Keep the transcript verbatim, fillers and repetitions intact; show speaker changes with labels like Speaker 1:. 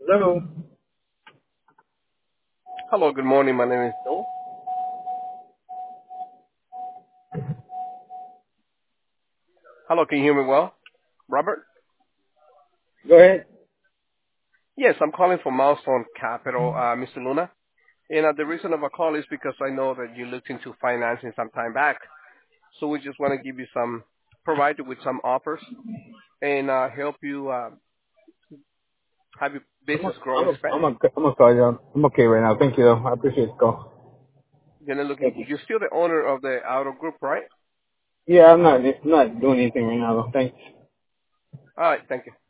Speaker 1: Hello.
Speaker 2: Hello, good morning. My name is Bill. Hello, can you hear me well? Robert?
Speaker 1: Go ahead.
Speaker 2: Yes, I'm calling from Milestone Capital, uh, Mister Luna. And uh, the reason of a call is because I know that you looked into financing some time back. So we just want to give you some, provide you with some offers and uh, help you uh, have your
Speaker 1: I'm a,
Speaker 2: business grow
Speaker 1: I'm
Speaker 2: and
Speaker 1: a,
Speaker 2: expand.
Speaker 1: I'm a, I'm a call you. I'm okay right now. Thank you though. I appreciate the call.
Speaker 2: You're not looking,
Speaker 1: Thank you.
Speaker 2: you're still the owner of the auto group, right?
Speaker 1: Yeah, I'm not, I'm not doing anything right now though. Thanks.
Speaker 2: All right, thank you.